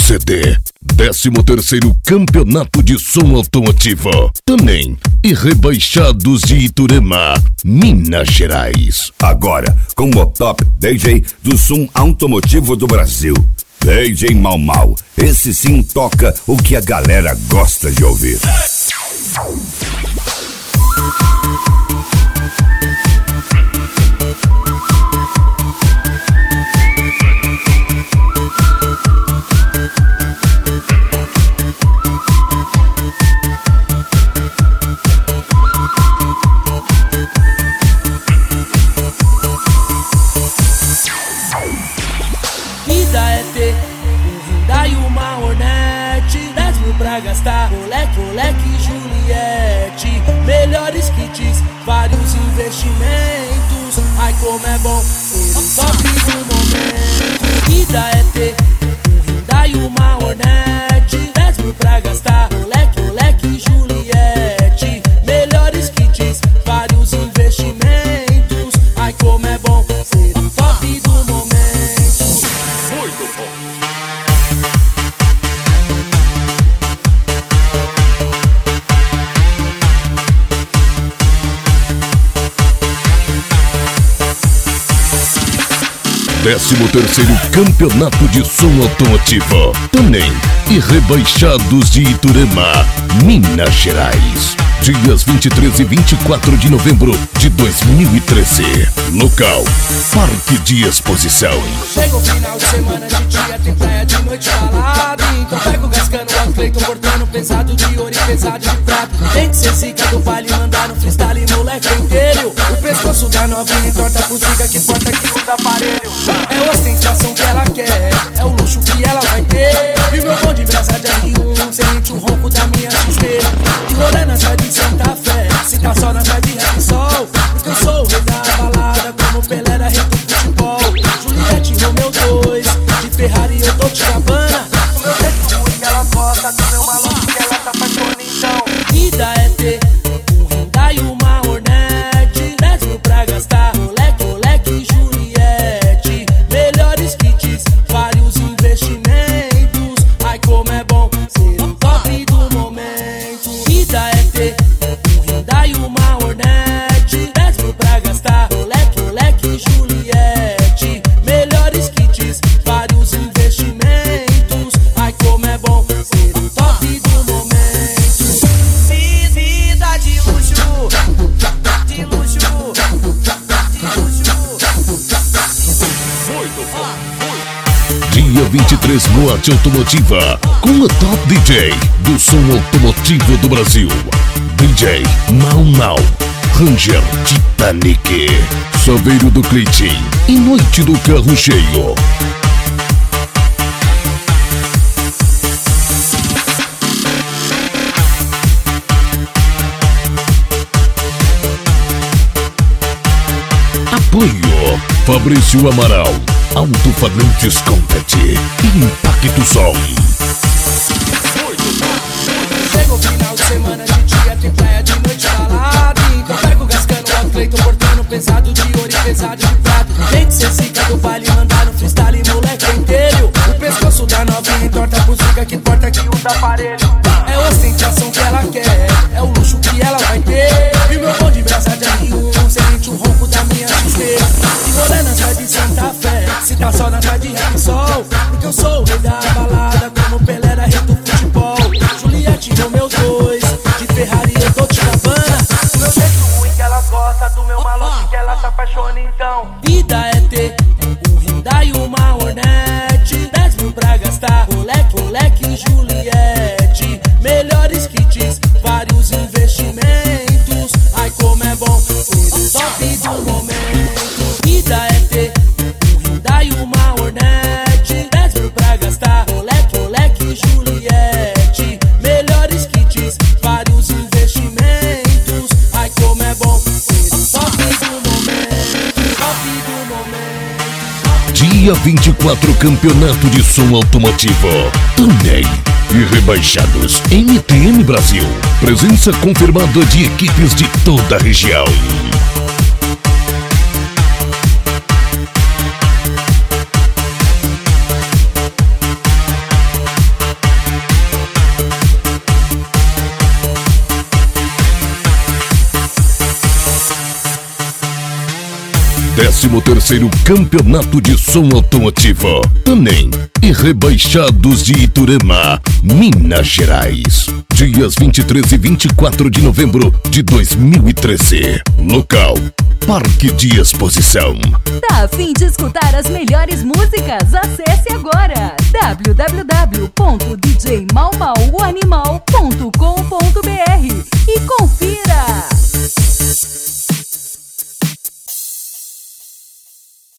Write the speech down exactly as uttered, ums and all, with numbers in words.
C D, décimo terceiro Campeonato de Som Automotivo, também e Rebaixados de Iturema, Minas Gerais. Agora, com o top D J do som automotivo do Brasil, D J Mau Mau. Esse sim toca o que a galera gosta de ouvir. Vida é ter um Hyundai e uma Hornet, dez mil pra gastar, moleque, moleque, Juliette. Melhores kits, vários investimentos. Ai, como é bom ser o top do momento. Vida é ter um Hyundai e uma Hornet, dez mil pra gastar, moleque, moleque, Juliette. Melhores kits, vários investimentos. Ai, como é bom ser o top do momento. décimo terceiro Campeonato de Som Automotivo, também e Rebaixados de Iturema, Minas Gerais. Dias vinte e três e vinte e quatro de novembro de dois mil e treze. Local: Parque de Exposição. Chega o final de semana, de dia tem praia, de noite balada. Então pega o gascano, o Cleiton cortando pesado de ouro e pesado de prata. Tem que ser zica do baile, mandar no freestyle, moleque inteiro. O pescoço da novinha entorta pro zica que porta que usa aparelho. É ostentação que ela quer, é o luxo que ela vai ter. E meu pão de brasa de R um, sente o ronco da minha X P. E rolando essa de Santa Fé, se tá só na de rap sol. Porque eu sou o rei da balada, como Pelé era rei do futebol. Juliette, Romeu dois, de Ferrari eu tô te gabana. O meu jeito ruim que ela gosta, do meu maluco que ela tá apaixonada então. Vida é ter um Hyundai e uma Hornet, dez mil pra gastar, moleque, moleque, Juliette. Melhores kits, vários investimentos. Ai, como é bom ser o top do momento. Vida é ter um Hyundai e uma Hornet, dez mil pra gastar, moleque, moleque, Juliette. Melhores kits, vários investimentos. Ai, como é bom ser o top do momento. Vida de luxo, de luxo, de luxo. Dia vinte e três, Boate Automotiva, com o top D J do som automotivo do Brasil, D J Mau Mau, Ranger Titanic, Saveiro do Cleitinho e Noite do Carro Cheio. Apoio Fabrício Amaral, Alto-Falantes Compact e Impacto Som. Chega o final de semana, de dia tem praia, de noite balada. Então pega o gascano, o Cleiton cortando pesado de ouro e pesado de prata. Tem que ser zica do baile, mandar no freestyle, moleque inteiro. O pescoço da novinha entorta pro zica que porta que usa aparelho. É ostentação que ela quer, é o luxo que ela vai ter. E meu pão de brasa de R um, sente o ronco da minha X P. E rolando essa de Santa Fé, se tá só na de rap sol. Porque eu sou o rei da balada, como Pelé era rei do futebol. Juliette, Romeu dois, de Ferrari eu tô te gabana. O meu jeito ruim que ela gosta, do meu maluco que ela se apaixona então. Vida é ter um Hyundai e uma Hornet, dez mil pra gastar, moleque, moleque, Juliette. Melhores kits, vários investimentos. Ai, como é bom ser o top do momento. Vida é ter um Hyundai e uma Hornet, dez mil pra gastar, moleque, moleque, Juliette. Melhores kits, vários investimentos. Ai, como é bom ser o top do momento. Top do momento. Dia vinte e quatro Campeonato de Som Automotivo, também e Rebaixados M T M Brasil. Presença confirmada de equipes de toda a região. décimo terceiro Campeonato de Som Automotivo, Tanem e Rebaixados de Iturema, Minas Gerais. Dias vinte e três e vinte e quatro de novembro de dois mil e treze. Local: Parque de Exposição. Tá a fim de escutar as melhores músicas? Acesse agora w w w ponto d j mau mau o animal ponto com ponto b r e confira!